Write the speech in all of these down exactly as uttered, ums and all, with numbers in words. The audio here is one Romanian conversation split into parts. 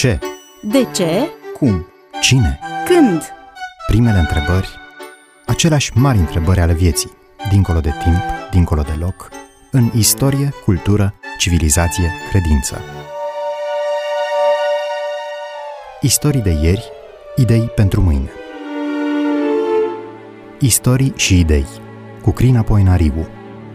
Ce? De ce? Cum? Cine? Când? Primele întrebări, aceleași mari întrebări ale vieții, dincolo de timp, dincolo de loc, în istorie, cultură, civilizație, credință. Istorii de ieri, idei pentru mâine. Istorii și idei, cu Crina Poenariu.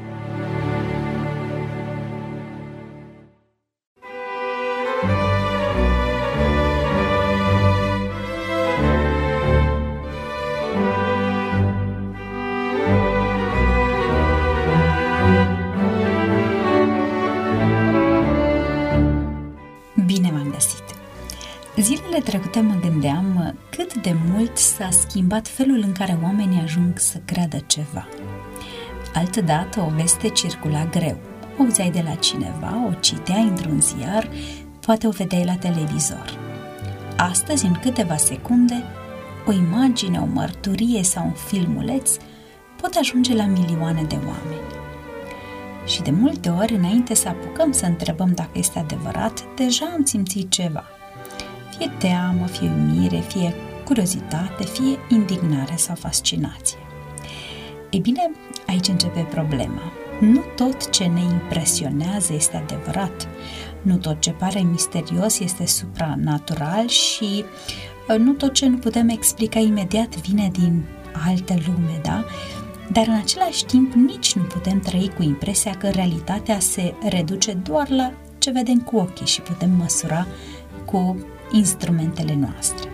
Bine v-am găsit! Zilele trecute mă gândeam cât de mult s-a schimbat felul în care oamenii ajung să creadă ceva. Altădată o veste circula greu. O auzeai de la cineva, o citeai într-un ziar, poate o vedeai la televizor. Astăzi, în câteva secunde, o imagine, o mărturie sau un filmuleț pot ajunge la milioane de oameni. Și de multe ori, înainte să apucăm să întrebăm dacă este adevărat, deja am simțit ceva. Fie teamă, fie uimire, fie curiozitate, fie indignare sau fascinație. Ei bine, aici începe problema. Nu tot ce ne impresionează este adevărat. Nu tot ce pare misterios este supranatural și nu tot ce nu putem explica imediat vine din altă lume, da? Dar în același timp nici nu putem trăi cu impresia că realitatea se reduce doar la ce vedem cu ochii și putem măsura cu instrumentele noastre.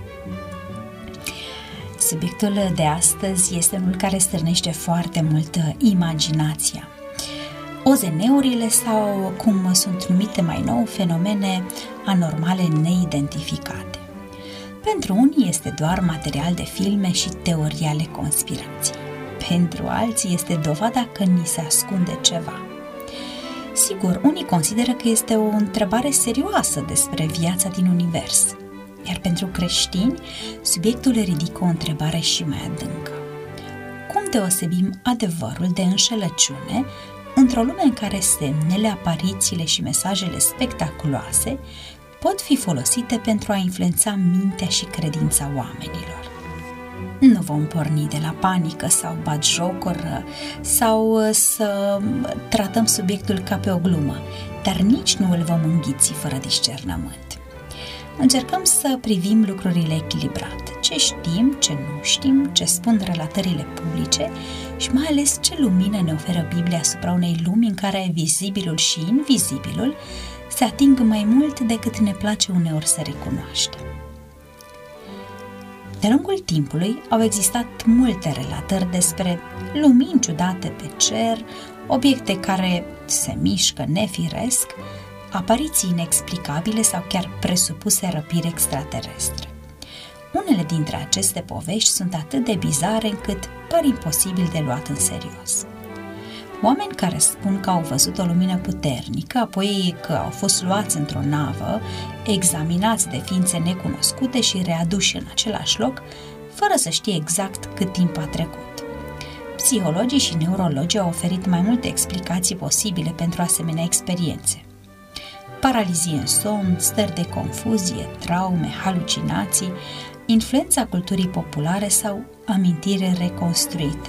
Subiectul de astăzi este unul care stârnește foarte mult imaginația. O Z N-urile sau, cum sunt numite mai nou, fenomene anormale neidentificate. Pentru unii este doar material de filme și teorii ale conspirației. Pentru alții este dovada că ni se ascunde ceva. Sigur, unii consideră că este o întrebare serioasă despre viața din univers, iar pentru creștini, subiectul ridică o întrebare și mai adâncă. Cum deosebim adevărul de înșelăciune într-o lume în care semnele, aparițiile și mesajele spectaculoase pot fi folosite pentru a influența mintea și credința oamenilor? Nu vom porni de la panică sau batjocură sau să tratăm subiectul ca pe o glumă, dar nici nu îl vom înghiți fără discernământ. Încercăm să privim lucrurile echilibrat, ce știm, ce nu știm, ce spun relatările publice și mai ales ce lumină ne oferă Biblia asupra unei lumi în care vizibilul și invizibilul se ating mai mult decât ne place uneori să recunoaștem. De lungul timpului au existat multe relatări despre lumini ciudate pe cer, obiecte care se mișcă nefiresc, apariții inexplicabile sau chiar presupuse răpiri extraterestre. Unele dintre aceste povești sunt atât de bizare încât par imposibil de luat în serios. Oameni care spun că au văzut o lumină puternică, apoi că au fost luați într-o navă, examinați de ființe necunoscute și readuși în același loc, fără să știe exact cât timp a trecut. Psihologii și neurologii au oferit mai multe explicații posibile pentru asemenea experiențe. Paralizie în somn, stări de confuzie, traume, halucinații, influența culturii populare sau amintiri reconstruite.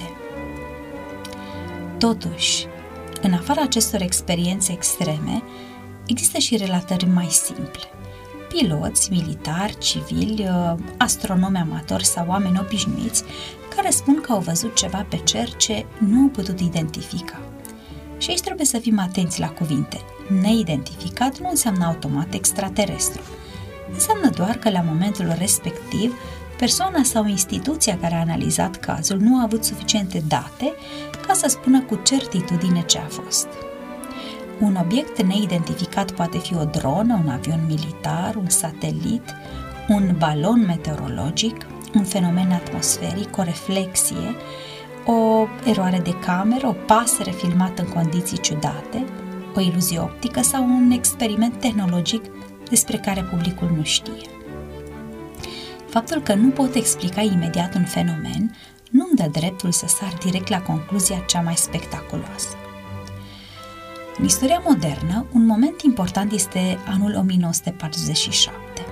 Totuși, în afara acestor experiențe extreme, există și relatări mai simple. Piloți, militari, civili, astronomi amatori sau oameni obișnuiți care spun că au văzut ceva pe cer ce nu au putut identifica. Și aici trebuie să fim atenți la cuvinte. Neidentificat nu înseamnă automat extraterestru. Înseamnă doar că la momentul respectiv persoana sau instituția care a analizat cazul nu a avut suficiente date ca să spună cu certitudine ce a fost. Un obiect neidentificat poate fi o dronă, un avion militar, un satelit, un balon meteorologic, un fenomen atmosferic, o reflexie, o eroare de cameră, o pasăre filmată în condiții ciudate, o iluzie optică sau un experiment tehnologic despre care publicul nu știe. Faptul că nu pot explica imediat un fenomen nu îmi dă dreptul să sar direct la concluzia cea mai spectaculoasă. În istoria modernă, un moment important este anul o mie nouă sute patruzeci și șapte.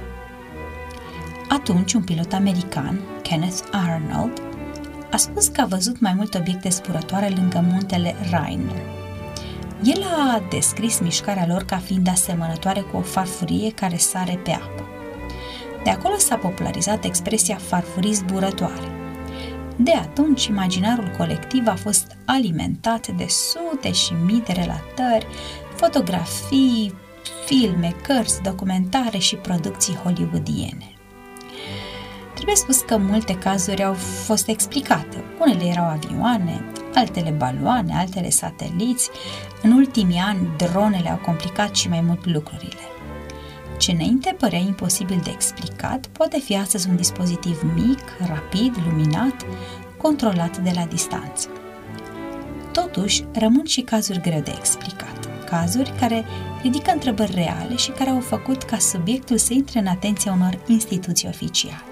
Atunci, un pilot american, Kenneth Arnold, a spus că a văzut mai multe obiecte zburătoare lângă muntele Rainier. El a descris mișcarea lor ca fiind asemănătoare cu o farfurie care sare pe apă. De acolo s-a popularizat expresia farfurii zburătoare. De atunci, imaginarul colectiv a fost alimentat de sute și mii de relatări, fotografii, filme, cărți, documentare și producții hollywoodiene. Trebuie spus că multe cazuri au fost explicate. Unele erau avioane, altele baloane, altele sateliți. În ultimii ani, dronele au complicat și mai mult lucrurile. Ce înainte părea imposibil de explicat, poate fi astăzi un dispozitiv mic, rapid, luminat, controlat de la distanță. Totuși, rămân și cazuri greu de explicat. Cazuri care ridică întrebări reale și care au făcut ca subiectul să intre în atenția unor instituții oficiale.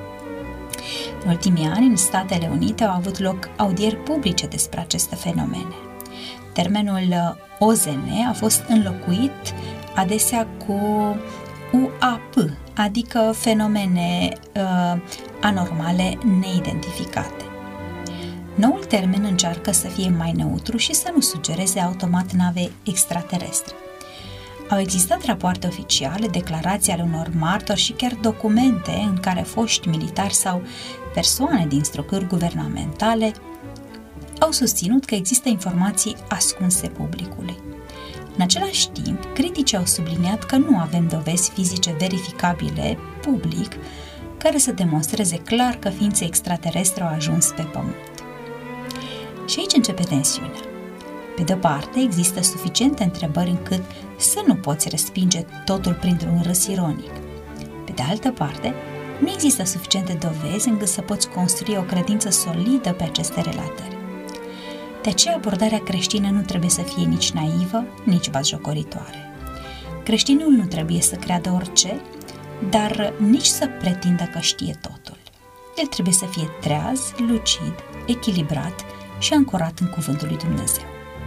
În ultimii ani, în Statele Unite au avut loc audieri publice despre aceste fenomene. Termenul O Z N a fost înlocuit adesea cu U A P, adică fenomene uh, anormale neidentificate. Noul termen încearcă să fie mai neutru și să nu sugereze automat nave extraterestre. Au existat rapoarte oficiale, declarații ale unor martori și chiar documente în care foști militari sau persoane din structuri guvernamentale au susținut că există informații ascunse publicului. În același timp, criticii au subliniat că nu avem dovezi fizice verificabile public care să demonstreze clar că ființe extraterestre au ajuns pe Pământ. Și aici începe tensiunea. Pe de-o parte, există suficiente întrebări încât să nu poți respinge totul printr-un râs ironic. Pe de altă parte, nu există suficiente dovezi încât să poți construi o credință solidă pe aceste relatări. De aceea, abordarea creștină nu trebuie să fie nici naivă, nici batjocoritoare. Creștinul nu trebuie să creadă orice, dar nici să pretindă că știe totul. El trebuie să fie treaz, lucid, echilibrat și ancorat în cuvântul lui Dumnezeu.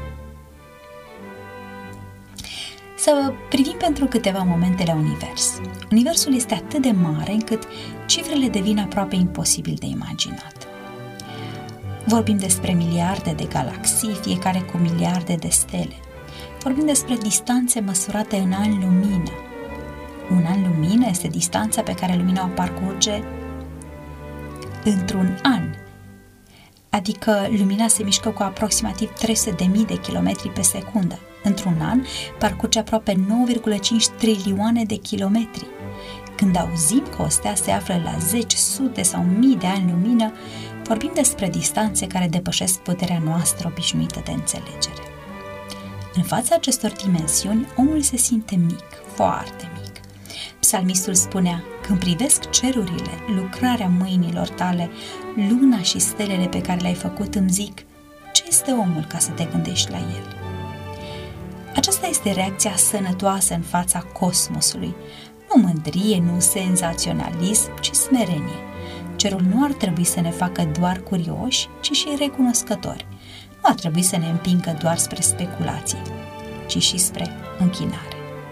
Să privim pentru câteva momente la univers. Universul este atât de mare încât cifrele devin aproape imposibil de imaginat. Vorbim despre miliarde de galaxii, fiecare cu miliarde de stele. Vorbim despre distanțe măsurate în ani lumină. Un an lumină este distanța pe care lumina o parcurge într-un an. Adică lumina se mișcă cu aproximativ trei sute de mii de kilometri pe secundă. Într-un an parcurge aproape nouă virgulă cinci trilioane de kilometri. Când auzim că o stea se află la zeci, sute sau mii de ani lumină, vorbim despre distanțe care depășesc puterea noastră obișnuită de înțelegere. În fața acestor dimensiuni, omul se simte mic, foarte mic. Psalmistul spunea: când privesc cerurile, lucrarea mâinilor tale, luna și stelele pe care le-ai făcut, îmi zic, ce este omul ca să te gândești la el? Aceasta este reacția sănătoasă în fața cosmosului. Nu mândrie, nu senzaționalism, ci smerenie. Cerul nu ar trebui să ne facă doar curioși, ci și recunoscători. Nu ar trebui să ne împingă doar spre speculații, ci și spre închinare.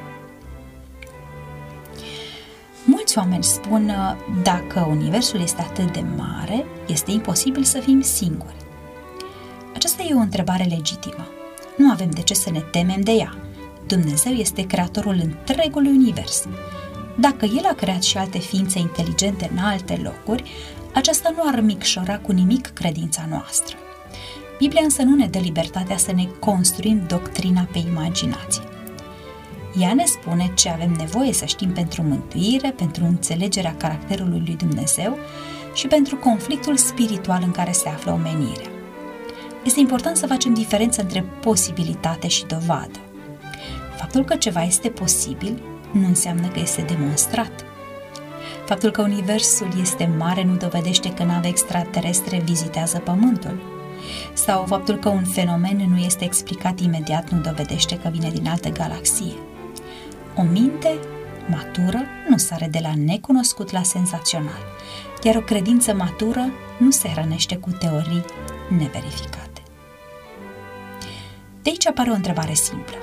Mulți oameni spun, dacă universul este atât de mare, este imposibil să fim singuri. Aceasta e o întrebare legitimă. Nu avem de ce să ne temem de ea. Dumnezeu este creatorul întregului univers. Dacă El a creat și alte ființe inteligente în alte locuri, aceasta nu ar micșora cu nimic credința noastră. Biblia însă nu ne dă libertatea să ne construim doctrina pe imaginație. Ea ne spune ce avem nevoie să știm pentru mântuire, pentru înțelegerea caracterului lui Dumnezeu și pentru conflictul spiritual în care se află omenirea. Este important să facem diferență între posibilitate și dovadă. Faptul că ceva este posibil nu înseamnă că este demonstrat. Faptul că universul este mare nu dovedește că nave extraterestre vizitează Pământul. Sau faptul că un fenomen nu este explicat imediat nu dovedește că vine din altă galaxie. O minte matură nu sare de la necunoscut la senzațional, iar o credință matură nu se hrănește cu teorii neverificate. De aici apare o întrebare simplă.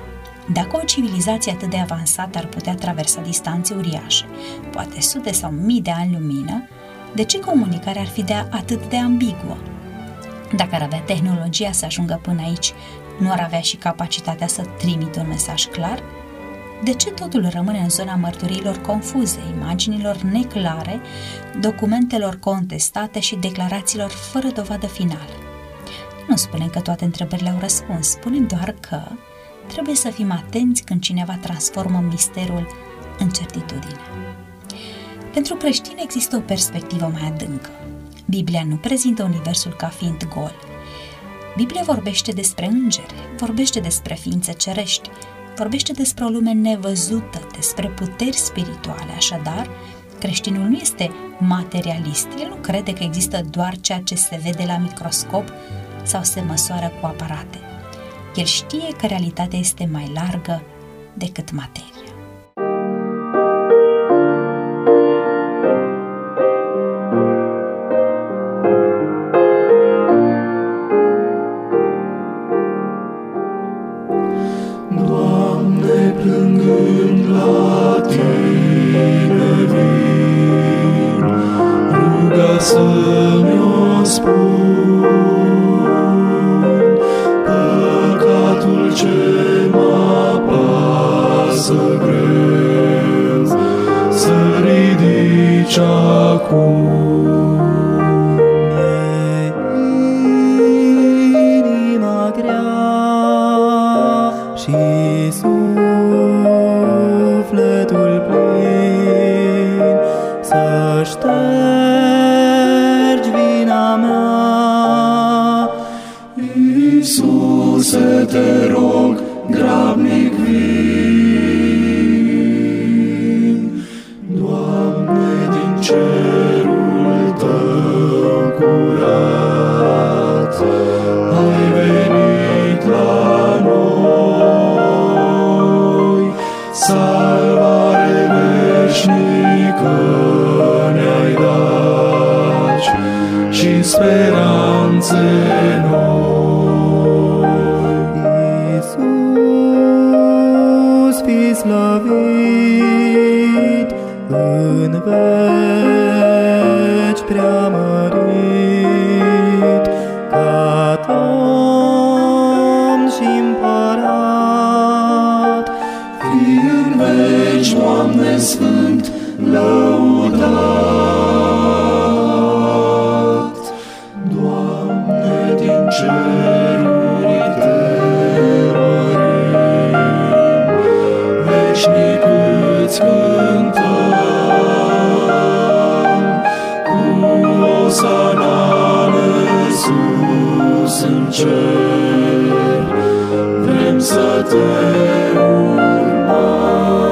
Dacă o civilizație atât de avansată ar putea traversa distanțe uriașe, poate sute sau mii de ani lumină, de ce comunicarea ar fi de atât de ambiguă? Dacă ar avea tehnologia să ajungă până aici, nu ar avea și capacitatea să trimită un mesaj clar? De ce totul rămâne în zona mărturiilor confuze, imaginilor neclare, documentelor contestate și declarațiilor fără dovadă finală? Nu spunem că toate întrebările au răspuns, spunem doar că trebuie să fim atenți când cineva transformă misterul în certitudine. Pentru creștini există o perspectivă mai adâncă. Biblia nu prezintă universul ca fiind gol. Biblia vorbește despre îngeri, vorbește despre ființe cerești, vorbește despre o lume nevăzută, despre puteri spirituale. Așadar, creștinul nu este materialist. El nu crede că există doar ceea ce se vede la microscop sau se măsoară cu aparate. El știe că realitatea este mai largă decât materia. Doamne, plângând la Tine vin, ruga să-mi-o spun, păcatul ce m-apasă greu, să ridici acum. Și sufletul plin să ștergi vina mea. Iisuse, te rog, grabnic vin. Doamne, din cerul Tău curat ai venit la noi, salvare veșnică ne-ai dat și speranțe noi. Iisus, fii slăvit în veci preamărit, ca Domn și Împărat. Fii în veci, Doamne Sfânt, lăudat. Doamne, din ceruri te mărim, veșnic îți cântăm, cu osana sus în cer, vrem să te urmăm.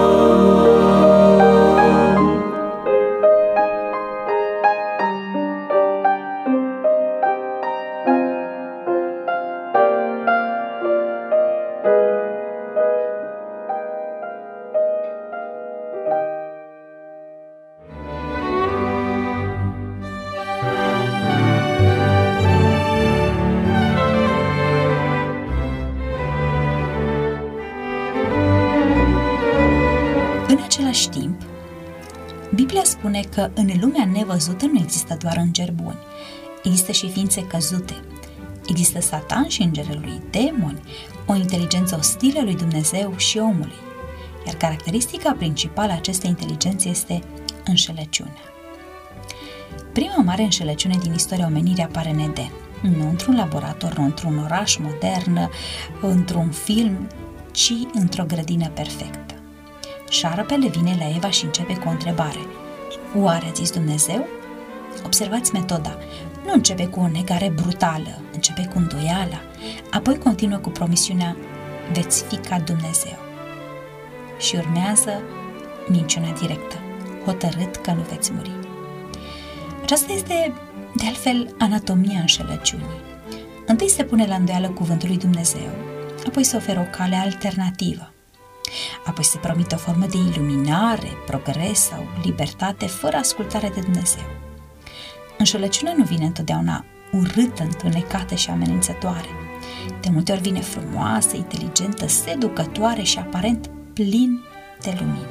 În același timp, Biblia spune că în lumea nevăzută nu există doar îngeri buni, există și ființe căzute. Există Satan și îngerul lui, demoni, o inteligență ostilă lui Dumnezeu și omului. Iar caracteristica principală a acestei inteligențe este înșelăciunea. Prima mare înșelăciune din istoria omenirii apare în Eden, nu într-un laborator, nu într-un oraș modern, într-un film, ci într-o grădină perfectă. Șarpele vine la Eva și începe cu o întrebare. Oare a zis Dumnezeu? Observați metoda. Nu începe cu o negare brutală, începe cu îndoiala, apoi continuă cu promisiunea: veți fi ca Dumnezeu. Și urmează minciuna directă: hotărât că nu veți muri. Aceasta este, de altfel, anatomia înșelăciunii. Întâi se pune la îndoială cuvântul lui Dumnezeu, apoi se oferă o cale alternativă. Apoi se promite o formă de iluminare, progres sau libertate fără ascultare de Dumnezeu. Înșelăciunea nu vine întotdeauna urâtă, întunecată și amenințătoare. De multe ori vine frumoasă, inteligentă, seducătoare și aparent plin de lumină.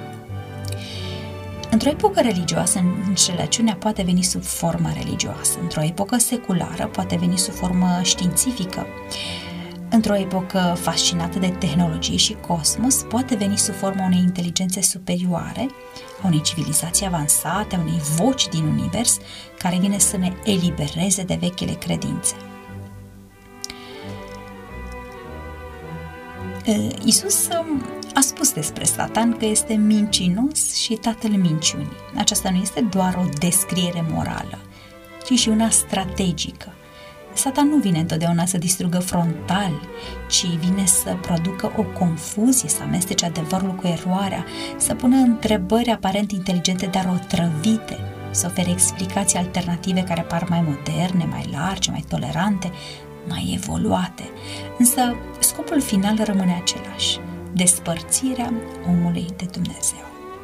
Într-o epocă religioasă, înșelăciunea poate veni sub formă religioasă. Într-o epocă seculară poate veni sub formă științifică. Într-o epocă fascinată de tehnologie și cosmos, poate veni sub formă unei inteligențe superioare, a unei civilizații avansate, a unei voci din univers care vine să ne elibereze de vechile credințe. Iisus a spus despre Satan că este mincinos și tatăl minciunii. Aceasta nu este doar o descriere morală, ci și una strategică. Satan nu vine întotdeauna să distrugă frontal, ci vine să producă o confuzie, să amestece adevărul cu eroarea, să pună întrebări aparent inteligente, dar otrăvite, să ofere explicații alternative care par mai moderne, mai largi, mai tolerante, mai evoluate. Însă scopul final rămâne același: despărțirea omului de Dumnezeu.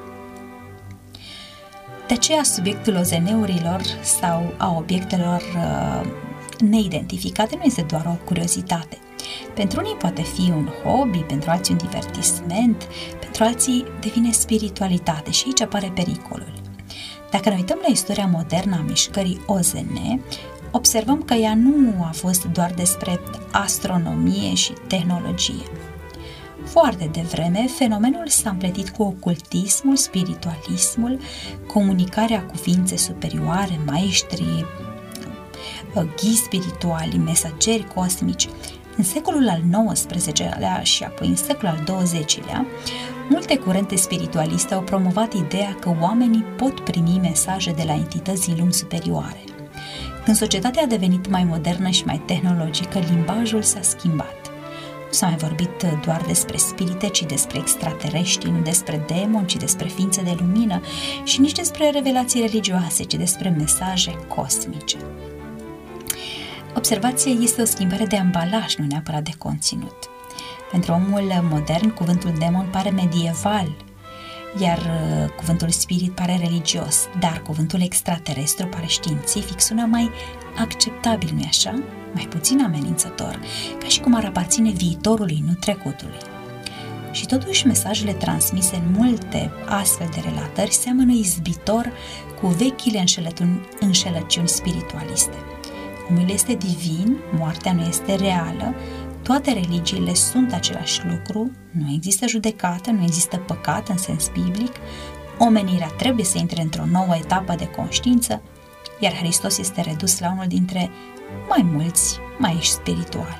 De aceea subiectul ozeneurilor sau a obiectelor uh, neidentificate nu este doar o curiozitate. Pentru unii poate fi un hobby, pentru alții un divertisment, pentru alții devine spiritualitate și aici apare pericolul. Dacă ne uităm la istoria modernă a mișcării O Z N, observăm că ea nu a fost doar despre astronomie și tehnologie. Foarte devreme, fenomenul s-a împletit cu ocultismul, spiritualismul, comunicarea cu ființe superioare, maestri, ghii spirituali, mesageri cosmici. În secolul al nouăsprezecelea și apoi în secolul al douăzecilea, multe curente spiritualiste au promovat ideea că oamenii pot primi mesaje de la entități din lumi superioare. Când societatea a devenit mai modernă și mai tehnologică, limbajul s-a schimbat. Nu s-a mai vorbit doar despre spirite, ci despre extraterestri, nu despre demoni, ci despre ființe de lumină și nici despre revelații religioase, ci despre mesaje cosmice. Observația este o schimbare de ambalaj, nu neapărat de conținut. Pentru omul modern, cuvântul demon pare medieval, iar cuvântul spirit pare religios, dar cuvântul extraterestru pare științific, sună mai acceptabil, nu-i așa? Mai puțin amenințător, ca și cum ar aparține viitorului, nu trecutului. Și totuși mesajele transmise în multe astfel de relatări seamănă izbitor cu vechile înșelăciuni spiritualiste. Omul este divin, moartea nu este reală, toate religiile sunt același lucru, nu există judecată, nu există păcat în sens biblic, omenirea trebuie să intre într-o nouă etapă de conștiință, iar Hristos este redus la unul dintre mai mulți maestri spirituali.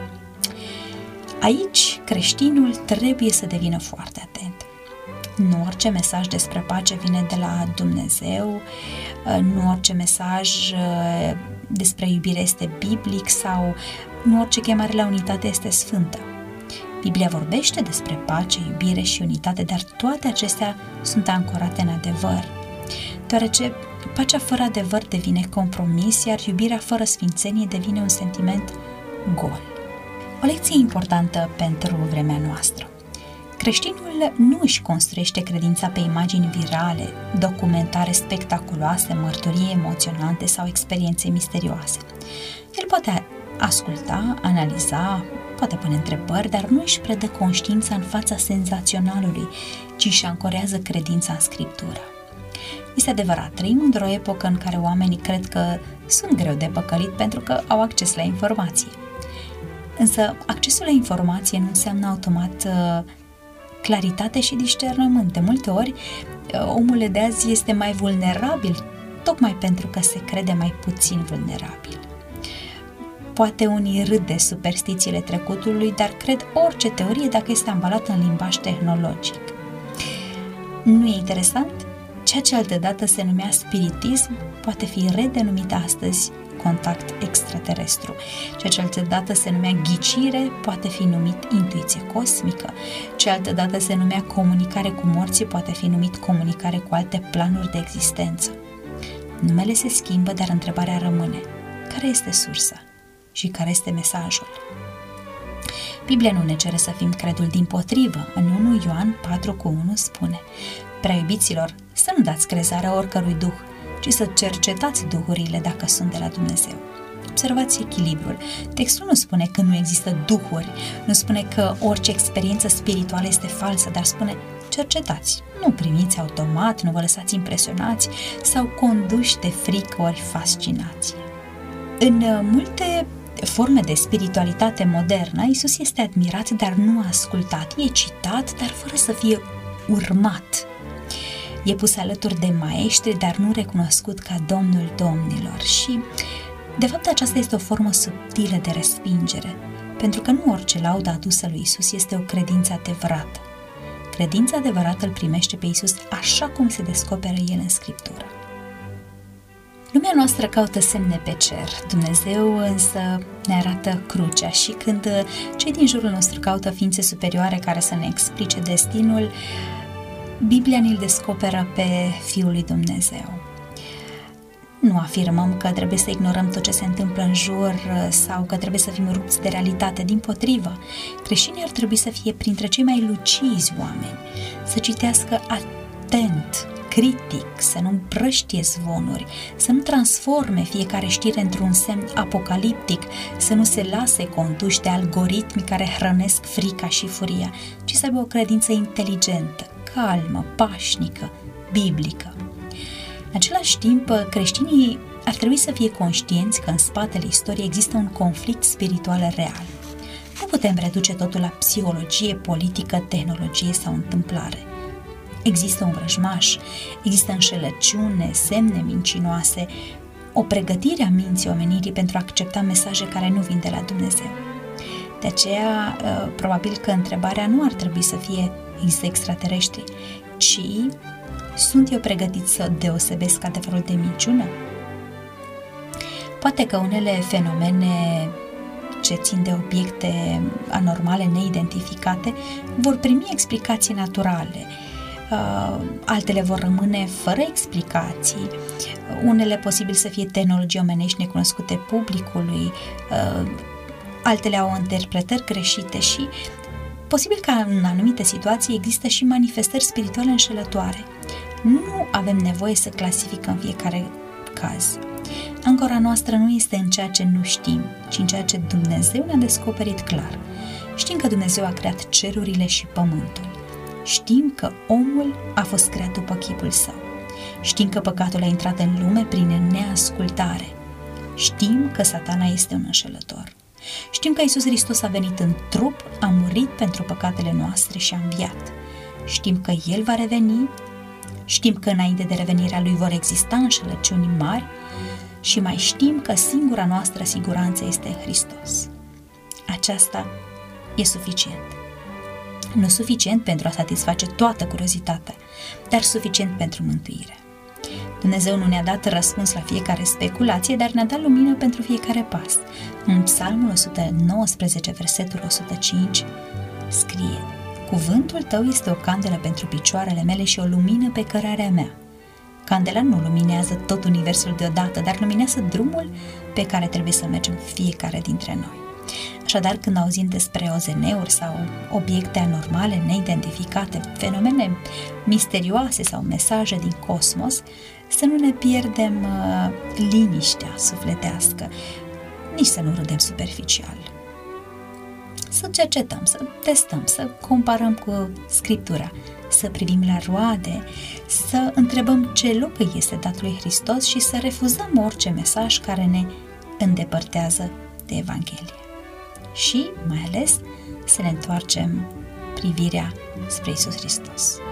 Aici, creștinul trebuie să devină foarte atent. Nu orice mesaj despre pace vine de la Dumnezeu, nu orice mesaj despre iubire este biblic sau nu orice chemare la unitate este sfântă. Biblia vorbește despre pace, iubire și unitate, dar toate acestea sunt ancorate în adevăr, deoarece pacea fără adevăr devine compromis, iar iubirea fără sfințenie devine un sentiment gol. O lecție importantă pentru vremea noastră. Creștinul nu își construiește credința pe imagini virale, documentare spectaculoase, mărturii emoționante sau experiențe misterioase. El poate asculta, analiza, poate pune întrebări, dar nu își predă conștiința în fața senzaționalului, ci își ancorează credința în Scriptură. Este adevărat, trăim într-o epocă în care oamenii cred că sunt greu de păcălit pentru că au acces la informație. Însă accesul la informație nu înseamnă automat uh, claritate și discernământ. De multe ori, uh, omul de azi este mai vulnerabil, tocmai pentru că se crede mai puțin vulnerabil. Poate unii râd de superstițiile trecutului, dar cred orice teorie dacă este ambalată în limbaj tehnologic. Nu e interesant? Ceea ce altădată se numea spiritism poate fi redenumit astăzi contact extraterestru. Ceea ce altădată se numea ghicire poate fi numit intuiție cosmică. Ce altădată se numea comunicare cu morții poate fi numit comunicare cu alte planuri de existență. Numele se schimbă, dar întrebarea rămâne. Care este sursa? Și care este mesajul? Biblia nu ne cere să fim creduli, dimpotrivă. În unu Ioan patru cu unu spune: Prea iubiților, să nu dați crezare oricărui duh, ci să cercetați duhurile dacă sunt de la Dumnezeu. observați echilibrul. Textul nu spune că nu există duhuri, nu spune că orice experiență spirituală este falsă, dar spune cercetați, nu primiți automat, nu vă lăsați impresionați sau conduși de frică ori fascinație. În multe forme de spiritualitate modernă, Iisus este admirat, dar nu ascultat. E citat, dar fără să fie urmat. E pus alături de maestri, dar nu recunoscut ca Domnul Domnilor. Și, de fapt, aceasta este o formă subtilă de respingere, pentru că nu orice laudă adusă lui Iisus este o credință adevărată. Credința adevărată îl primește pe Iisus așa cum se descoperă El în Scriptură. Lumea noastră caută semne pe cer, Dumnezeu însă ne arată crucea și când cei din jurul nostru caută ființe superioare care să ne explice destinul, Biblia ne-l descoperă pe Fiul lui Dumnezeu. Nu afirmăm că trebuie să ignorăm tot ce se întâmplă în jur sau că trebuie să fim rupți de realitate. Dimpotrivă, creștinii ar trebui să fie printre cei mai lucizi oameni, să citească atent, critic, să nu împrăștie zvonuri, să nu transforme fiecare știre într-un semn apocaliptic, să nu se lase conduși de algoritmi care hrănesc frica și furia, ci să aibă o credință inteligentă, calmă, pașnică, biblică. În același timp, creștinii ar trebui să fie conștienți că în spatele istoriei există un conflict spiritual real. Nu putem reduce totul la psihologie, politică, tehnologie sau întâmplare. Există un vrăjmaș, există înșelăciune, semne mincinoase, o pregătire a minții omenirii pentru a accepta mesaje care nu vin de la Dumnezeu. De aceea, probabil că întrebarea nu ar trebui să fie există extraterestri, ci sunt eu pregătit să deosebesc adevărul de minciună? Poate că unele fenomene ce țin de obiecte anormale neidentificate vor primi explicații naturale, uh, altele vor rămâne fără explicații, unele posibil să fie tehnologii omenești necunoscute publicului, uh, altele au interpretări greșite și posibil că în anumite situații există și manifestări spirituale înșelătoare. Nu avem nevoie să clasificăm fiecare caz. Ancora noastră nu este în ceea ce nu știm, ci în ceea ce Dumnezeu ne-a descoperit clar. Știm că Dumnezeu a creat cerurile și pământul. Știm că omul a fost creat după chipul său. Știm că păcatul a intrat în lume prin neascultare. Știm că Satana este un înșelător. Știm că Iisus Hristos a venit în trup, a murit pentru păcatele noastre și a înviat. Știm că El va reveni. Știm că înainte de revenirea Lui vor exista înșelăciuni mari și mai știm că singura noastră siguranță este în Hristos. Aceasta e suficient. Nu suficient pentru a satisface toată curiozitatea, dar suficient pentru mântuire. Dumnezeu nu ne-a dat răspuns la fiecare speculație, dar ne-a dat lumină pentru fiecare pas. În Psalmul o sută nouăsprezece, versetul o sută cinci, scrie: Cuvântul tău este o candelă pentru picioarele mele și o lumină pe cărarea mea. Candela nu luminează tot universul deodată, dar luminează drumul pe care trebuie să mergem fiecare dintre noi. Așadar, când auzim despre O Z N-uri sau obiecte anormale, neidentificate, fenomene misterioase sau mesaje din cosmos, să nu ne pierdem uh, liniștea sufletească, nici să nu râdem superficial. Să cercetăm, să testăm, să comparăm cu Scriptura, să privim la roade, să întrebăm ce loc îi este dat lui Hristos și să refuzăm orice mesaj care ne îndepărtează de Evanghelie. Și, mai ales, să ne întoarcem privirea spre Iisus Hristos.